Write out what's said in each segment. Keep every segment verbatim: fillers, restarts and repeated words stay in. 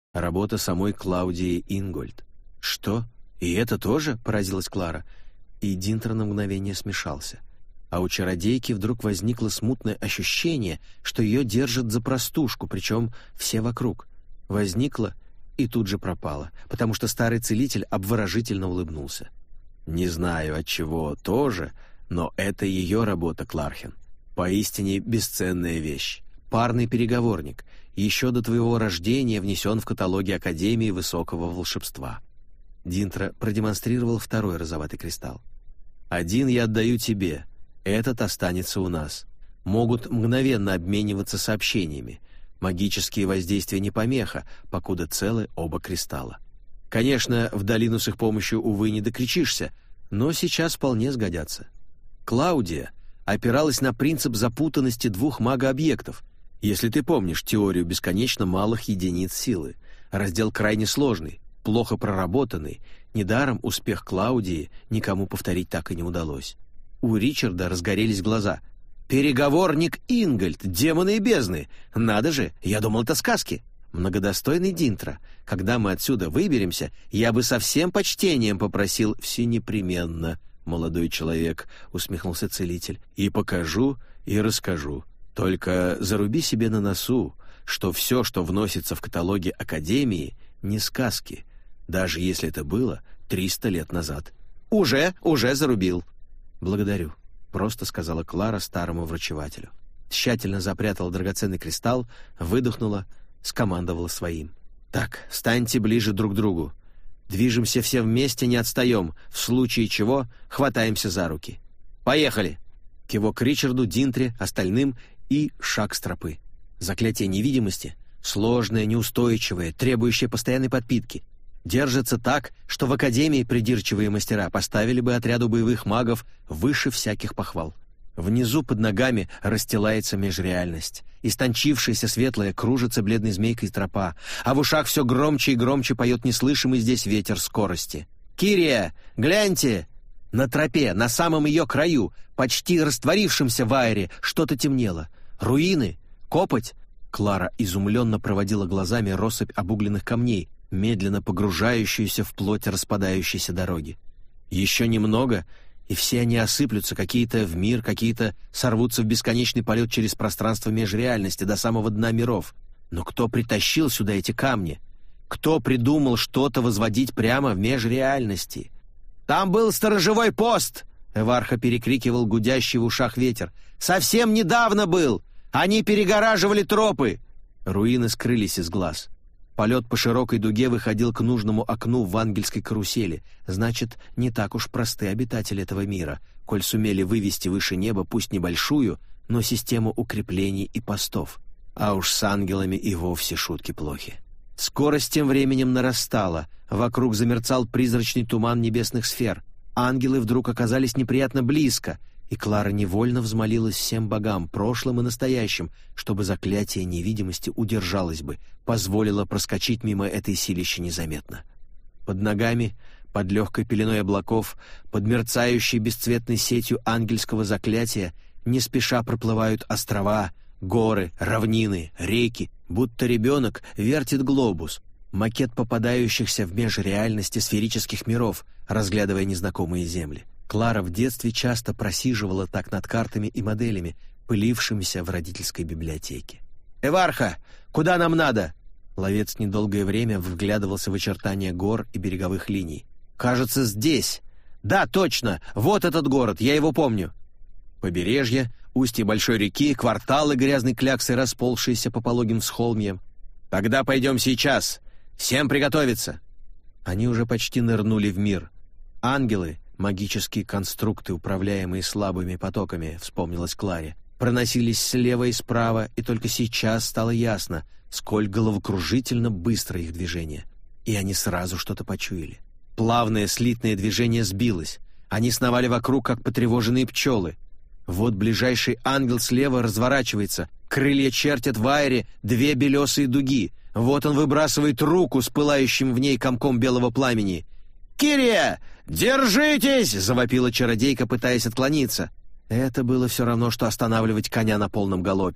Работа самой Клаудии Ингольд. «Что? И это тоже?» — поразилась Клара. И Динтер на мгновение смешался. А у чародейки вдруг возникло смутное ощущение, что ее держат за простушку, причем все вокруг. Возникло и тут же пропало, потому что старый целитель обворожительно улыбнулся. «Не знаю, от чего тоже, но это ее работа, Клархен. Поистине бесценная вещь. Парный переговорник. Еще до твоего рождения внесен в каталоги Академии Высокого Волшебства». Динтра продемонстрировал второй розоватый кристалл. «Один я отдаю тебе. Этот останется у нас. Могут мгновенно обмениваться сообщениями. Магические воздействия не помеха, покуда целы оба кристалла. Конечно, в долину с их помощью, увы, не докричишься, но сейчас вполне сгодятся». Клаудия опиралась на принцип запутанности двух магообъектов. Если ты помнишь теорию бесконечно малых единиц силы, раздел крайне сложный, плохо проработанный, недаром успех Клаудии никому повторить так и не удалось. У Ричарда разгорелись глаза. «Переговорник Ингольд, демоны и бездны! Надо же, я думал, это сказки!» «Многодостойный Динтра, когда мы отсюда выберемся, я бы со всем почтением попросил все непременно, молодой человек», — усмехнулся целитель, «и покажу, и расскажу. Только заруби себе на носу, что все, что вносится в каталоги Академии, не сказки, даже если это было триста лет назад». «Уже, уже зарубил». «Благодарю», — просто сказала Клара старому врачевателю. Тщательно запрятала драгоценный кристалл, выдохнула, скомандовала своим. «Так, станьте ближе друг к другу. Движемся все вместе, не отстаем. В случае чего хватаемся за руки. Поехали!» Кивок Ричарду, Динтре, остальным и шаг с тропы. Заклятие невидимости — сложное, неустойчивое, требующее постоянной подпитки. Держится так, что в Академии придирчивые мастера поставили бы отряду боевых магов выше всяких похвал. Внизу под ногами расстилается межреальность. Истончившаяся светлая кружится бледной змейкой тропа, а в ушах все громче и громче поет неслышимый здесь ветер скорости. «Кирия, гляньте!» На тропе, на самом ее краю, почти растворившемся в аэре, что-то темнело. Руины? Копоть? Клара изумленно проводила глазами россыпь обугленных камней, медленно погружающуюся в плоть распадающейся дороги. Еще немного, и все они осыплются, какие-то в мир, какие-то сорвутся в бесконечный полет через пространство межреальности до самого дна миров. Но кто притащил сюда эти камни? Кто придумал что-то возводить прямо в межреальности? «Там был сторожевой пост!» — Эварха перекрикивал гудящий в ушах ветер. «Совсем недавно был! Они перегораживали тропы!» Руины скрылись из глаз. Полет по широкой дуге выходил к нужному окну в ангельской карусели. Значит, не так уж просты обитатели этого мира, коль сумели вывести выше неба пусть небольшую, но систему укреплений и постов. А уж с ангелами и вовсе шутки плохи. Скорость тем временем нарастала. Вокруг замерцал призрачный туман небесных сфер. Ангелы вдруг оказались неприятно близко, и Клара невольно взмолилась всем богам, прошлым и настоящим, чтобы заклятие невидимости удержалось бы, позволило проскочить мимо этой силища незаметно. Под ногами, под легкой пеленой облаков, под мерцающей бесцветной сетью ангельского заклятия не спеша проплывают острова, горы, равнины, реки, будто ребенок вертит глобус, макет попадающихся в межреальности сферических миров, разглядывая незнакомые земли. Клара в детстве часто просиживала так над картами и моделями, пылившимися в родительской библиотеке. «Эварха, куда нам надо?» Ловец недолгое время вглядывался в очертания гор и береговых линий. «Кажется, здесь. Да, точно, вот этот город, я его помню». Побережье, устье большой реки, кварталы грязной кляксой, расползшиеся по пологим всхолмьям. «Тогда пойдем сейчас. Всем приготовиться!» Они уже почти нырнули в мир. Ангелы, магические конструкты, управляемые слабыми потоками, вспомнилось Кларе, проносились слева и справа, и только сейчас стало ясно, сколь головокружительно быстро их движение. И они сразу что-то почуяли. Плавное слитное движение сбилось. Они сновали вокруг, как потревоженные пчелы. Вот ближайший ангел слева разворачивается, крылья чертят в аэре две белесые дуги. Вот он выбрасывает руку с пылающим в ней комком белого пламени. «Кирия, держитесь!» — завопила чародейка, пытаясь отклониться. Это было все равно, что останавливать коня на полном галопе.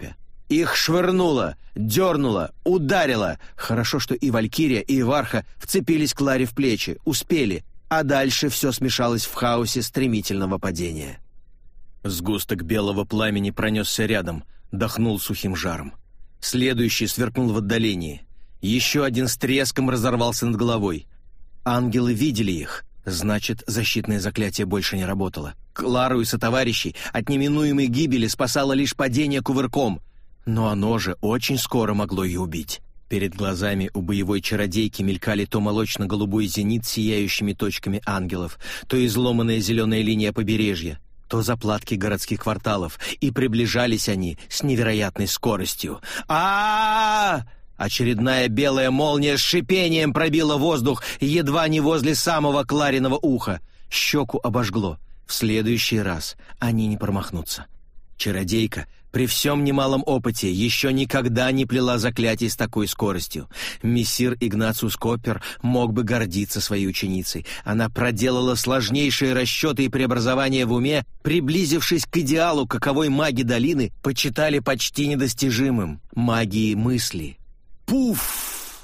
Их швырнуло, дернуло, ударило. Хорошо, что и Валькирия, и Иварха вцепились Кларе в плечи, успели, а дальше все смешалось в хаосе стремительного падения. Сгусток белого пламени пронесся рядом, дохнул сухим жаром. Следующий сверкнул в отдалении. Еще один с треском разорвался над головой. Ангелы видели их, значит, защитное заклятие больше не работало. Клару и сотоварищей от неминуемой гибели спасало лишь падение кувырком, но оно же очень скоро могло ее убить. Перед глазами у боевой чародейки мелькали то молочно-голубой зенит с сияющими точками ангелов, то изломанная зеленая линия побережья, то заплатки городских кварталов, и приближались они с невероятной скоростью. а а Очередная белая молния с шипением пробила воздух едва не возле самого Клариного уха. Щеку обожгло. В следующий раз они не промахнутся. Чародейка при всем немалом опыте еще никогда не плела заклятий с такой скоростью. Мессир Игнациус Коппер мог бы гордиться своей ученицей. Она проделала сложнейшие расчеты и преобразования в уме, приблизившись к идеалу, каковой маги долины почитали почти недостижимым — магии мысли. Пуф!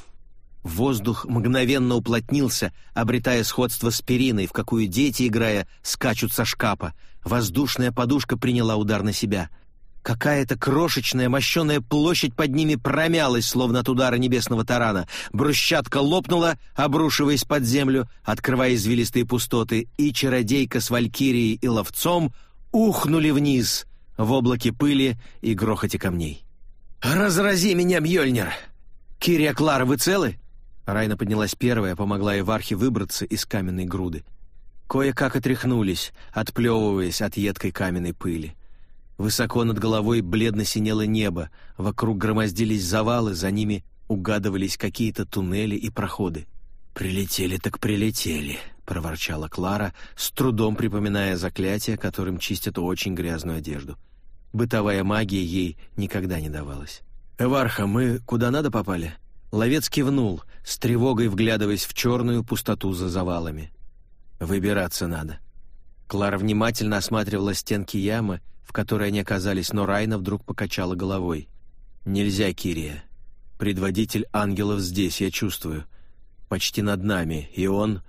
Воздух мгновенно уплотнился, обретая сходство с периной, в какую дети, играя, скачут со шкафа. Воздушная подушка приняла удар на себя. Какая-то крошечная мощеная площадь под ними промялась, словно от удара небесного тарана. Брусчатка лопнула, обрушиваясь под землю, открывая извилистые пустоты, и чародейка с Валькирией и ловцом ухнули вниз в облаке пыли и грохоте камней. «Разрази меня, Мьёльнир! Кирия, Клара, вы целы?» Райна поднялась первая, помогла Ивархе выбраться из каменной груды. Кое-как отряхнулись, отплевываясь от едкой каменной пыли. Высоко над головой бледно синело небо, вокруг громоздились завалы, за ними угадывались какие-то туннели и проходы. «Прилетели так прилетели», — проворчала Клара, с трудом припоминая заклятие, которым чистят очень грязную одежду. Бытовая магия ей никогда не давалась. «Эварха, мы куда надо попали?» Ловец кивнул, с тревогой вглядываясь в черную пустоту за завалами. «Выбираться надо». Клара внимательно осматривала стенки ямы, в которой они оказались, но Райна вдруг покачала головой. «Нельзя, Кирия. Предводитель ангелов здесь, я чувствую. Почти над нами, и он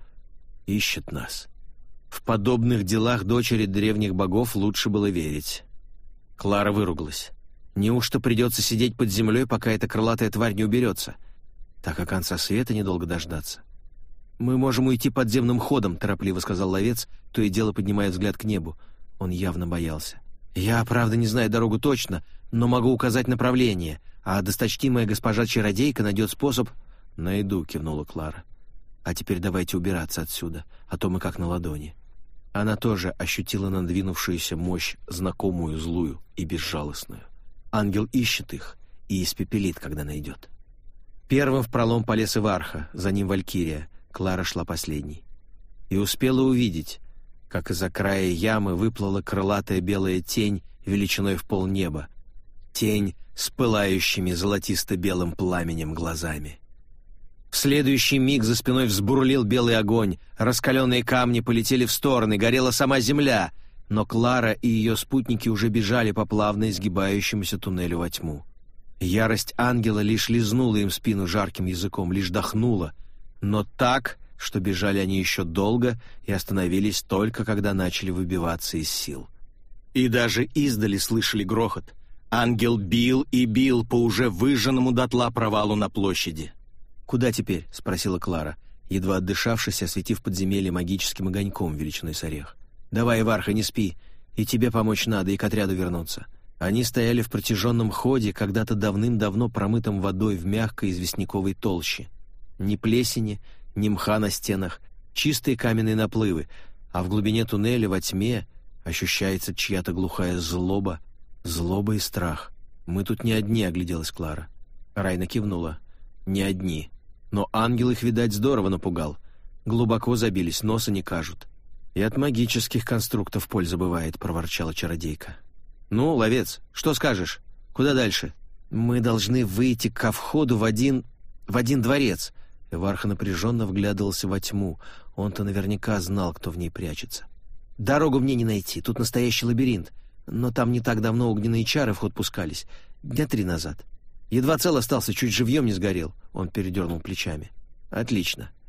ищет нас. В подобных делах дочери древних богов лучше было верить». Клара выругалась. «Неужто придется сидеть под землей, пока эта крылатая тварь не уберется? Так и конца света недолго дождаться». «Мы можем уйти подземным ходом», — торопливо сказал ловец, то и дело поднимая взгляд к небу. Он явно боялся. «Я, правда, не знаю дорогу точно, но могу указать направление, а досточтимая госпожа-чародейка найдет способ...» «Найду», — кивнула Клара. «А теперь давайте убираться отсюда, а то мы как на ладони». Она тоже ощутила надвинувшуюся мощь, знакомую, злую и безжалостную. Ангел ищет их и испепелит, когда найдет. Первым в пролом полез Иварха, за ним Валькирия. Клара шла последней. И успела увидеть, как из-за края ямы выплыла крылатая белая тень величиной в полнеба. Тень с пылающими золотисто-белым пламенем глазами. В следующий миг за спиной взбурлил белый огонь, раскаленные камни полетели в стороны, горела сама земля, но Клара и ее спутники уже бежали по плавно изгибающемуся туннелю во тьму. Ярость ангела лишь лизнула им спину жарким языком, лишь дохнула, но так, что бежали они еще долго и остановились только, когда начали выбиваться из сил. И даже издали слышали грохот. Ангел бил и бил по уже выжженному дотла провалу на площади. «Куда теперь?» — спросила Клара, едва отдышавшись, осветив подземелье магическим огоньком величиной с орех. «Давай, Иварха, не спи. И тебе помочь надо, и к отряду вернуться». Они стояли в протяженном ходе, когда-то давным-давно промытом водой в мягкой известняковой толще. Ни плесени, ни мха на стенах, чистые каменные наплывы, а в глубине туннеля во тьме ощущается чья-то глухая злоба, злоба и страх. «Мы тут не одни», — огляделась Клара. Райна кивнула. «Не одни. Но ангел их, видать, здорово напугал. Глубоко забились, носа не кажут». «И от магических конструктов польза бывает», — проворчала чародейка. «Ну, ловец, что скажешь? Куда дальше?» «Мы должны выйти ко входу в один... в один дворец». Иварха напряженно вглядывался во тьму. Он-то наверняка знал, кто в ней прячется. «Дорогу мне не найти, тут настоящий лабиринт. но там не так давно огненные чары в ход пускались, дня три назад. Едва цел остался, чуть живьем не сгорел». Он передернул плечами. «Отлично.